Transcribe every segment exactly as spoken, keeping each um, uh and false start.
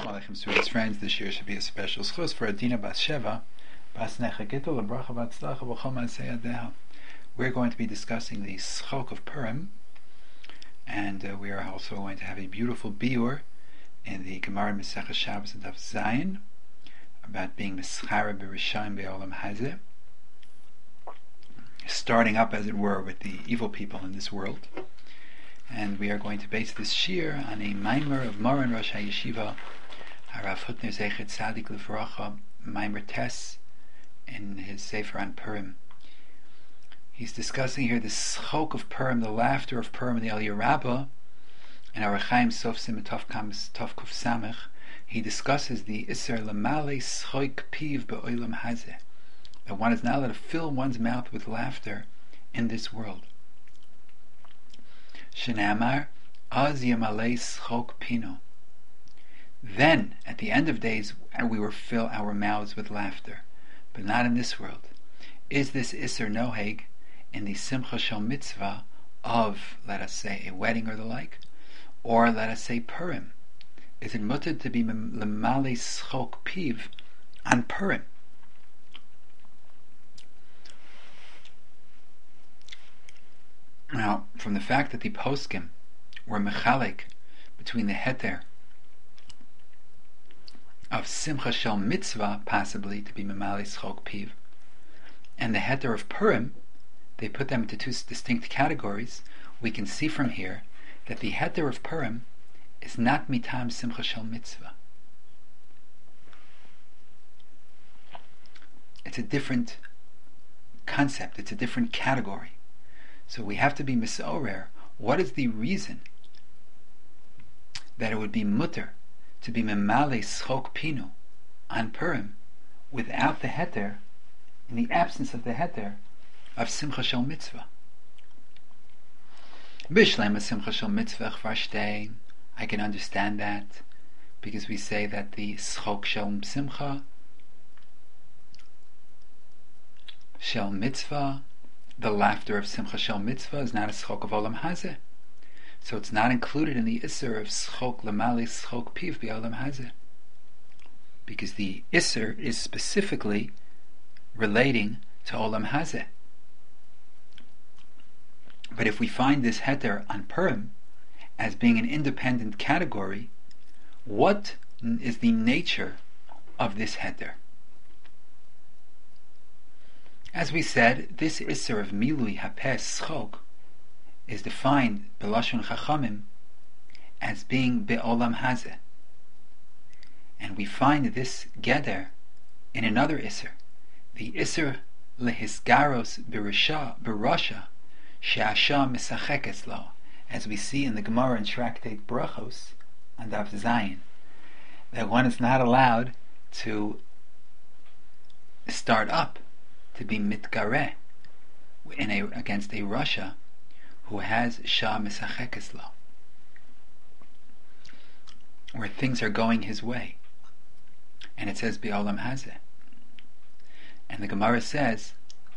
Shalom Aleichem, students, friends. This year should be a special schus for Adina Bas Sheva, Bas Necha Gittel, Bracha Batzlacha, V'chol Ma'aseh Yadeha. We're going to be discussing the Schok of Purim, and uh, we are also going to have a beautiful biur in the Gemara Masechah Shabbos and Daf Zayin about being Meschara B'Rishayim Be'olam Hazeh, starting up, as it were, with the evil people in this world. And we are going to base this shir on a maimer of Moran Rosh HaYeshiva, Harav Hutner Zeichet Tzadik Livracha, Maimer Tes, in his Sefer on Purim. He's discussing here the schok of Purim, the laughter of Purim in the Aliyah Rabbah, and Orach Chaim Sof Sim Tov Kuf Samech. He discusses the Isser Lamale Schoik Piv Be'olam Hazeh, that one is not allowed to fill one's mouth with laughter in this world. Shenamar Az Yamalei Schok Pino. Then, at the end of days, we will fill our mouths with laughter, but not in this world. Is this Isser Noheg in the Simcha Shel Mitzvah of, let us say, a wedding or the like, or let us say Purim? Is it mutter to be Lemale Schok Piv on Purim? Now, from the fact that the poskim were mechalek between the heter of Simcha Shel Mitzvah, possibly to be Memali Schok Piv, and the heter of Purim, they put them into two distinct categories. We can see from here that the heter of Purim is not mitam Simcha Shel Mitzvah. It's a different concept, it's a different category. So we have to be misorer. What is the reason that it would be mutter to be memale schok pinu on Purim without the heter, in the absence of the heter of Simcha Shel Mitzvah? Bishlema Simcha Shel Mitzvah chvarstein. I can understand that, because we say that the schok Shel Simcha Shel Mitzvah, the laughter of Simcha Shel Mitzvah, is not a schok of Olam Hazeh. So it's not included in the Isser of schok lemali schok piv be'olam Hazeh, because the Isser is specifically relating to Olam Hazeh. But if we find this heter on Purim as being an independent category, what is the nature of this heter? As we said, this Isser of Milui Hapes Schok is defined B'Lashon Chachamim as being Be'olam Hazeh. And we find this Geder in another Isser, the Isser Lehisgaros B'Rasha She'asha Misachekes Lo, as we see in the Gemara in Tractate Brachos and Daf Zayin, that one is not allowed to start up to be mitgareh in a, against a Rasha who has Shah Misachekes Lo, where things are going his way, and it says Be'olam Hazeh, and the Gemara says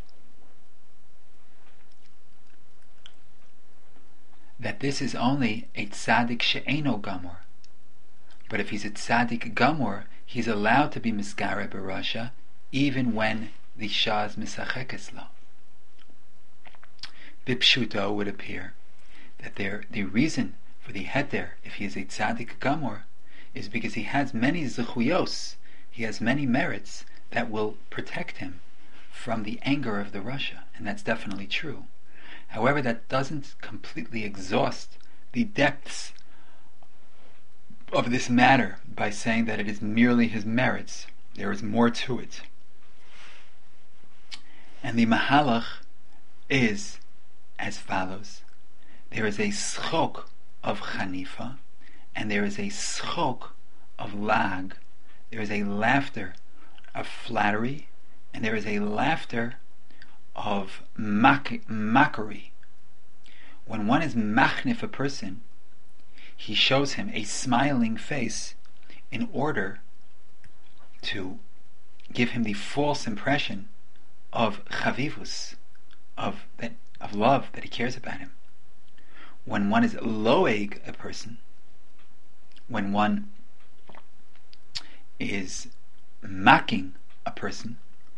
that this is only a tzaddik she'eno gamor, but if he's a tzaddik gamor, he's allowed to be misgareh b'Rasha even when the Shah's Misachekes Lo. Bipshuto would appear that there, the reason for the heter, if he is a tzaddik gamor, is because he has many zechuyos, he has many merits that will protect him from the anger of the Rasha, and that's definitely true. However, that doesn't completely exhaust the depths of this matter by saying that it is merely his merits. There is more to it. And the mahalach is as follows. There is a schok of chanifa, and there is a schok of lag. There is a laughter of flattery, and there is a laughter of mock- mockery. When one is machnif a person, he shows him a smiling face in order to give him the false impression of chavivus, of that of love, that he cares about him. When one is loeg a person, when one is mocking a person,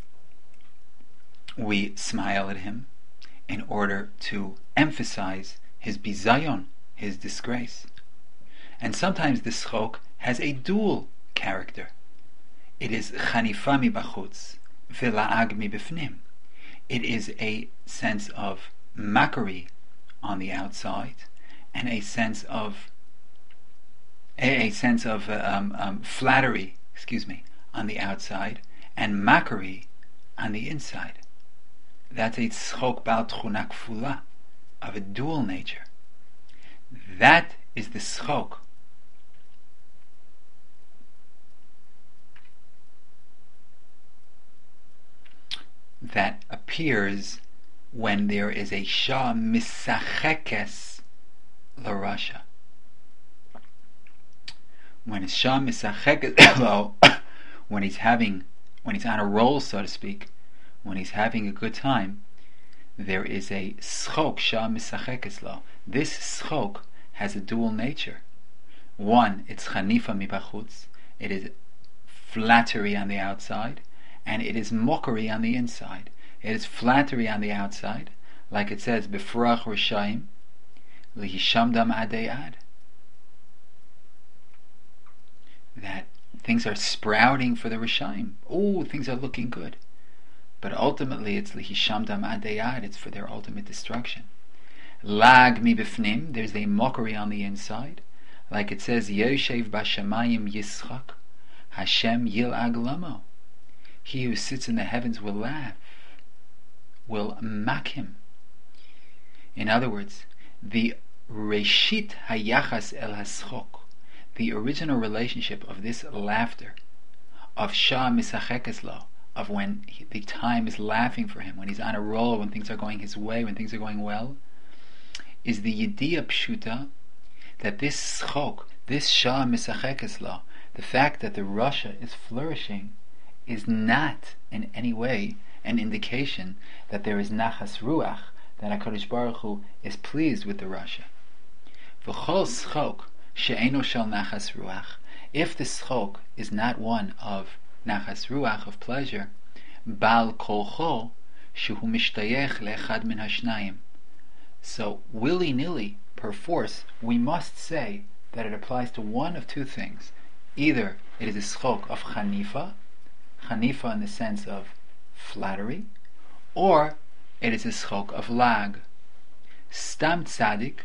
we smile at him in order to emphasize his bizayon, his disgrace. And sometimes the schok has a dual character. It is chanifa mi bachutz v'la'ag mi bifnim. It is a sense of mockery on the outside and a sense of a, a sense of uh, um, um, flattery, excuse me, on the outside and mockery on the inside. That's a tzchok bal tchuna kfula, of a dual nature. That is the tzchok that appears when there is a shah misachekes l'rasha. When a shah misachekes lo, when he's having, when he's on a roll, so to speak, when he's having a good time, there is a schok shah misachekes lo. This schok has a dual nature. One, it's chanifa mi bachutz. It is flattery on the outside, and it is mockery on the inside. It is flattery on the outside, like it says, B'frach Rishayim, Lihishamdam Adeyad. That things are sprouting for the Rishayim. Oh, things are looking good. But ultimately it's Lihishamdam Adeyad, it's for their ultimate destruction. Lag mi b'fnim, there's a mockery on the inside, like it says, Yoshev b'shamayim yischak, Hashem yil'ag lamo. He who sits in the heavens will laugh, will mock him. In other words, the reshit hayachas el haschok, the original relationship of this laughter, of shah misachekes lo, of when he, the time is laughing for him, when he's on a roll, when things are going his way, when things are going well, is the yediyah pshuta that this schok, this shah misachekes lo, the fact that the rasha is flourishing, is not in any way an indication that there is nachas ruach, that HaKadosh Baruch Hu is pleased with the rasha. V'chol schok she'eno shel nachas ruach, if the schok is not one of nachas ruach, of pleasure, bal kolcho shehu mishtayech le'echad min hashnayim. So willy-nilly, perforce, we must say that it applies to one of two things. Either it is a schok of chanifa, chanifa in the sense of flattery, or it is a schok of lag. Stam tzaddik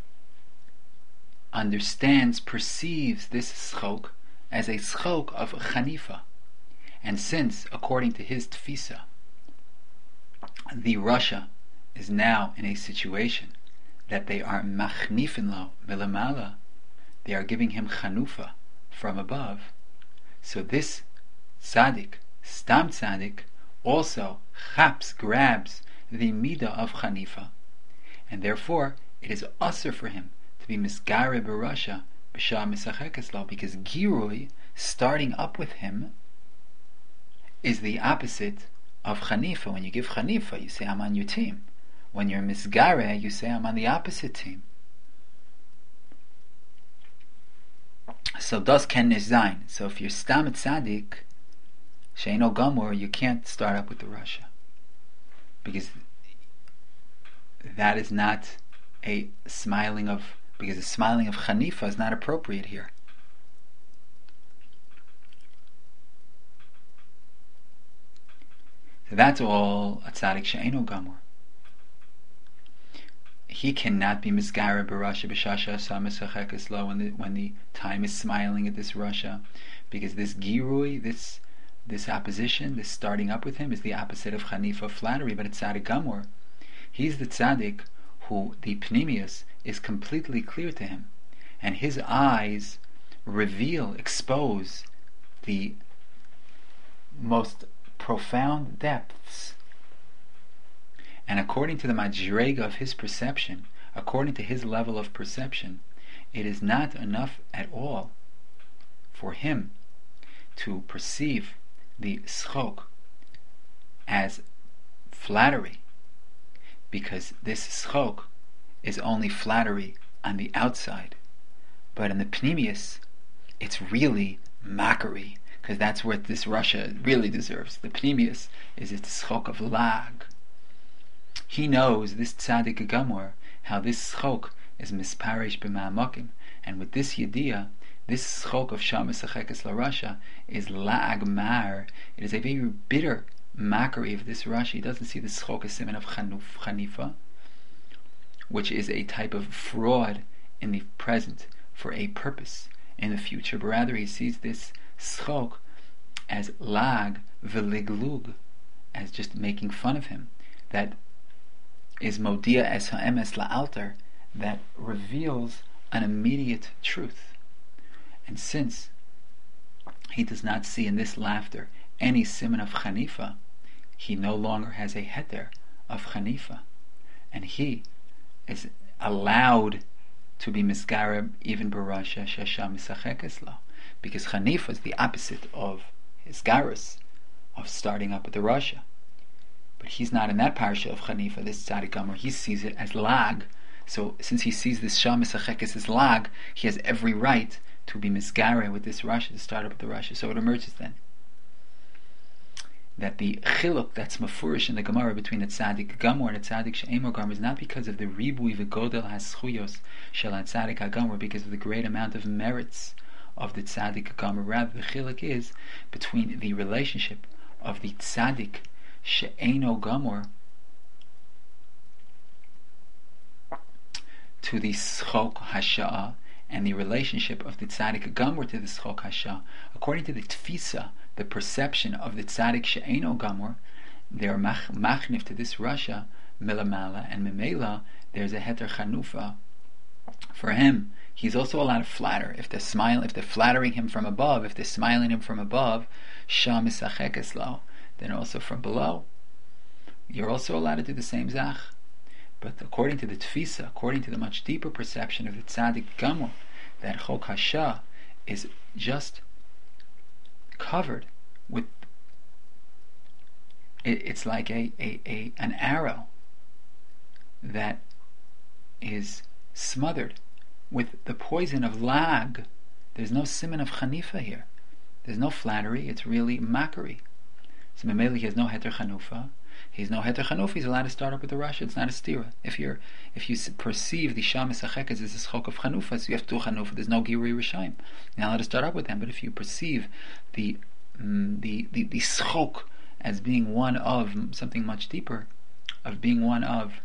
understands, perceives this schok as a schok of chanifa, and since, according to his tfisa, the rasha is now in a situation that they are machnifin lo milamala, they are giving him chanufa from above, so this tzaddik, stam tzaddik, also chaps, grabs the midah of chanifa, and therefore it is usher for him to be misgare barasha b'shah misachekes lo, because girui, starting up with him, is the opposite of chanifa. When you give chanifa, you say I'm on your team. When you're misgare, you say I'm on the opposite team. So das ken nish zayin. So if you're stam tzaddik she'eno gamor, you can't start up with the rasha, because that is not a smiling of, because the smiling of chanifa is not appropriate here. So that's all a tzaddik she'eno gamor. He cannot be misgara barasha b'shasha asa misachekes lo, when the when the time is smiling at this rasha, because this girui, this this opposition, this starting up with him, is the opposite of chanifa, flattery, but it's tzaddik gamor. He's the tzaddik who the pnimius is completely clear to him, and his eyes reveal, expose the most profound depths. And according to the madrega of his perception, according to his level of perception, it is not enough at all for him to perceive the schok as flattery, because this schok is only flattery on the outside, but in the pnimius it's really mockery, because that's what this Russia really deserves. The Pnimius is its schok of lag. He knows, this tzaddik gamor, how this schok is misparish b'ma'amakim, and with this yediyah, this schok of Shah Mesachekes La Rasha is lag mar. It is a very bitter mockery of this Rasha. He doesn't see the schok as simon of chanuf, chanifa, which is a type of fraud in the present for a purpose in the future, but rather he sees this schok as lag v'liglug, as just making fun of him, that is modia es ha'emes la'alter, that reveals an immediate truth. And since he does not see in this laughter any simon of chanifa, he no longer has a heter of chanifa, and he is allowed to be misgareb even barasha shasha misachekes lo, because chanifa is the opposite of his garus, of starting up with the rasha. But he's not in that parsha of chanifa, this tzaddik gamor. He sees it as lag. So since he sees this shah misachekes as lag, he has every right to be misgare with this rasha, to start up with the rasha. So it emerges then that the chiluk that's mafurish in the Gemara between a tzaddik gamor and a tzaddik she'emor gamor is not because of the ribui v'godel haschuyos shel tzaddik hagamor, because of the great amount of merits of the tzaddik gamor. Rather, the chiluk is between the relationship of the tzaddik she'eno gamor to the schok hasha'ah, and the relationship of the tzaddik gamor to the schok hasha'ah. According to the tfisa, the perception of the tzaddik she'eno gamor, they're mach, machnif to this rasha milamala, and memela there's a heter chanufa for him. He's also allowed to flatter. If they're smile, if they're flattering him from above, if they're smiling him from above, shah misachekes lo, then also from below, you're also allowed to do the same zach. But according to the tfisa, according to the much deeper perception of the tzaddik gamor, that chok hashah is just covered with, it, it's like a, a, a an arrow that is smothered with the poison of lag. There's no simon of chanifa here. There's no flattery. It's really mockery. So Memeli has no heter chanufa. He's no heter chanufa. He's allowed to start up with the rasha. It's not a stira. If you're, if you perceive the shah misachekes as a schok of chanufa, so you have to do chanufa. There's no girui rishayim. You're not allowed to start up with them. But if you perceive the mm, the the, the schok as being one of something much deeper, of being one of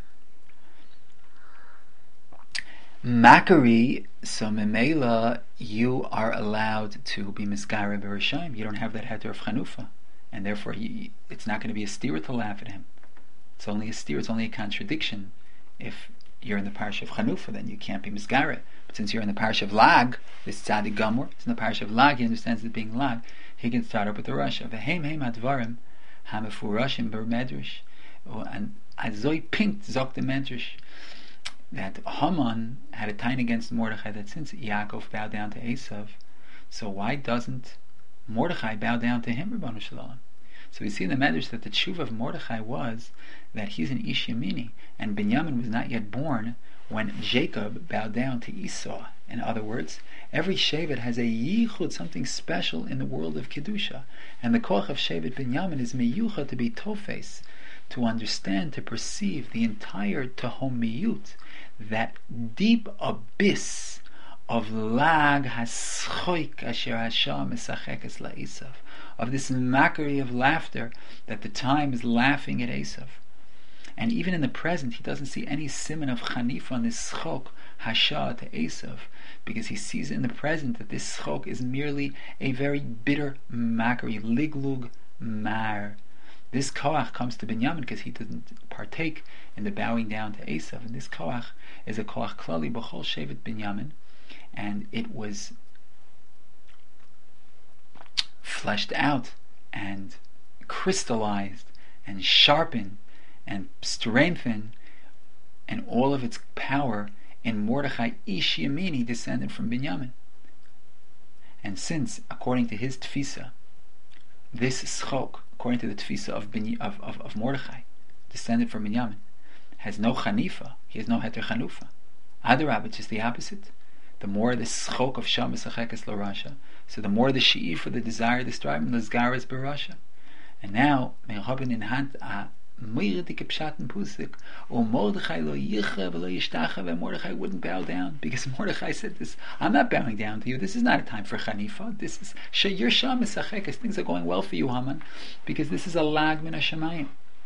Makari, so memela, you are allowed to be misgareb b'rishayim. You don't have that heter of chanufa, and therefore you, it's not going to be a steer to laugh at him. It's only a steer. It's only a contradiction. If you're in the parish of chanufa, then you can't be misgareb. But since you're in the parish of lag, this tzaddik gamor is in the parish of lag. He understands it being lag. He can start up with the rasha. V'heim heim advarim hamefurashim bermedrash, and azoi pinkt zok the medrash, that Haman had a time against Mordechai, that since Yaakov bowed down to Esav, so why doesn't Mordechai bow down to him, Ribbonu Shalom? So we see in the Medrash that the tshuva of Mordechai was that he's an Ish Yamini, and Binyamin was not yet born when Jacob bowed down to Esau. In other words, every Shevet has a yichud, something special in the world of Kedusha, and the koch of Shevet Binyamin is meyucha, to be tofes, to understand, to perceive the entire tahomiyut, that deep abyss of lag haschoik asher hasham misachekes la'esav, of this mockery of laughter that the time is laughing at Esav. And even in the present, he doesn't see any simon of chanif on this schok hasha to Esav, because he sees in the present that this schok is merely a very bitter mockery, liglug mar. This koach comes to Binyamin because he doesn't partake in the bowing down to Esav, and this koach is a koach klali b'chol shevet Binyamin, and it was fleshed out and crystallized and sharpened and strengthened, and all of its power in Mordechai Ish Yamini, descended from Binyamin. And since, according to his tfisa, this schok, according to the tfisa of, of, of, of Mordechai, descended from Binyamin, has no chanifa, he has no heter chanufa. Adarab, it's just the opposite. the more the schok of Sham Misachekes LaRasha, so the more the she'ir for the desire, the striving, the zgaras barasha. And now, Me'chabin in hand a Meirdik Pshat and Pusik, or Mordechai lo yicha v'lo yishtacha, and Mordechai wouldn't bow down, because Mordechai said this, I'm not bowing down to you, this is not a time for Chanifa, this is, She'ir Sham Misachekes, things are going well for you, Haman, because this is a lag min hashamayim.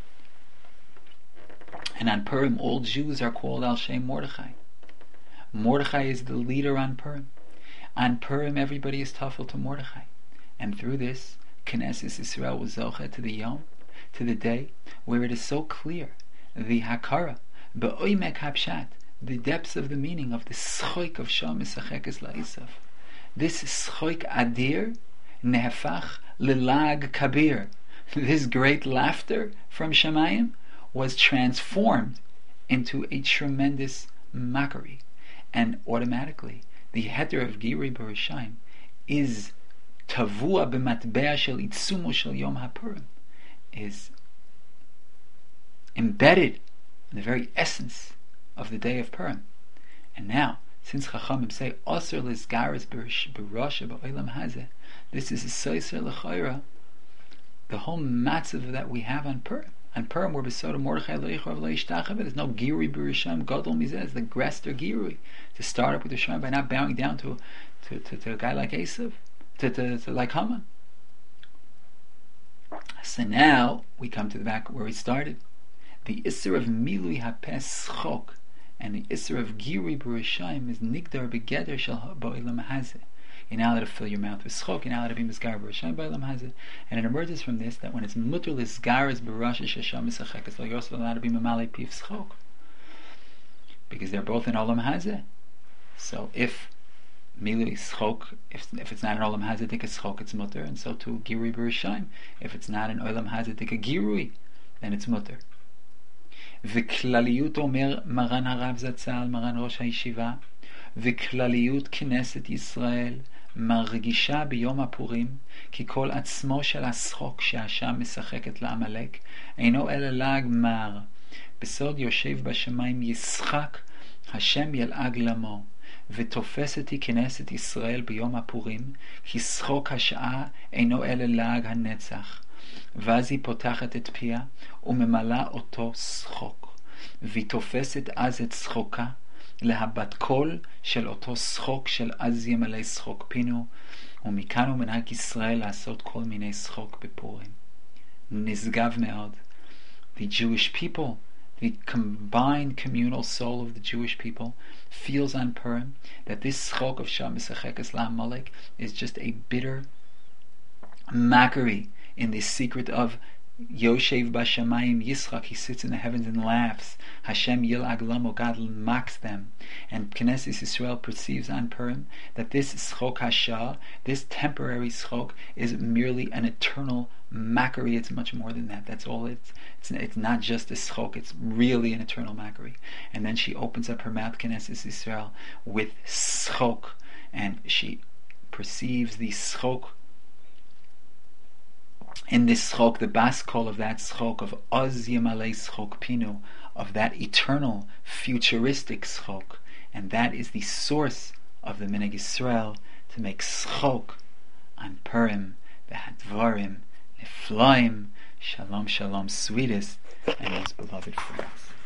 And on Purim, all Jews are called Al Shem Mordechai. Mordechai is the leader on Purim. On Purim, everybody is tafel to Mordechai. And through this, Knesset Yisrael was zocha to the Yom, to the day where it is so clear, the Hakara, Be'oimek Hapshat, the depths of the meaning of the Schoik of Sham Misachekes LaEsav. This Schoik Adir, Nehefach Lilag Kabir, this great laughter from Shemayim, was transformed into a tremendous mockery. And automatically, the heter of Giri Barashayim is Tavua b'matbea shel itzumo shel Yom HaPurim, is embedded in the very essence of the day of Purim. And now, since Chachamim say Osir lizgaris b'rasha b'olam hazeh, this is a soiser l'chayra, the whole matzav that we have on Purim. On Purim, we're besoda Mordechai lo yichrav lo yishtachav. There's no girui b'rishayim gadol mizeh. It's the grester girui to start up with the Rishayim by not bowing down to to, to, to a guy like Esav, to, to, to like Haman. So now we come to the back where we started. The Isser of Milui Hapes Chok and the Isser of Girui b'rishayim is Nigdar b'geder shel ba'olam hazeh. You're not allowed to fill your mouth with schok, you're not allowed to be mizgar b'rashayim b'olam hazeh. And it emerges from this that when it's mutter l'zgaras b'rasha shesham misachekes, you're also allowed to be mamali pif schok, because they're both in olam hazeh. So if milui schok, if, if it's not in olam hazeh dik schok, it's mutter, and so too girui b'rashayim. If it's not in olam hazeh dik girui, then it's mutter. V'klaliyut omer Maran Harav Zatzal, Maran Rosh HaYeshiva, וכלליות כנסת ישראל מרגישה ביום הפורים כי כל עצמו של השחוק שהשם משחקת לעמלק אינו אלא לעג מר. בסוד יושב בשמיים ישחק, השם ילעג למו, ותופסתי כנסת ישראל ביום הפורים כי שחוק השעה אינו אלא לעג הנצח. ואז היא פותחת את פיה וממלאה אותו שחוק, והיא תופסת אז את שחוקה להבת קול של אותו שחוק של אז ימלא שחוק פינו, ומכאן הוא מנהג ישראל לעשות כל מיני שחוק בפורים. נשגב מאוד. The Jewish people, the combined communal soul of the Jewish people, feels on Purim that this schok of Sham Misachekes LaAmalek is just a bitter mockery in the secret of Yoshev Bashamayim Yitzchak, he sits in the heavens and laughs. Hashem Yil'ag Lamo, God mocks them. And Knesset Yisrael perceives on Purim that this schok hashah, this temporary schok, is merely an eternal mockery. It's much more than that. That's all it's it's, it's not just a schok, it's really an eternal mockery. And then she opens up her mouth, Knesset Yisrael, with schok, and she perceives the schok. In this schok, the bas kol of that schok, of oz yemalei schok pinu, of that eternal, futuristic schok, and that is the source of the Minhag Yisrael to make schok on Purim, v'hadvarim, neflaim, shalom shalom, sweetest and most beloved friends.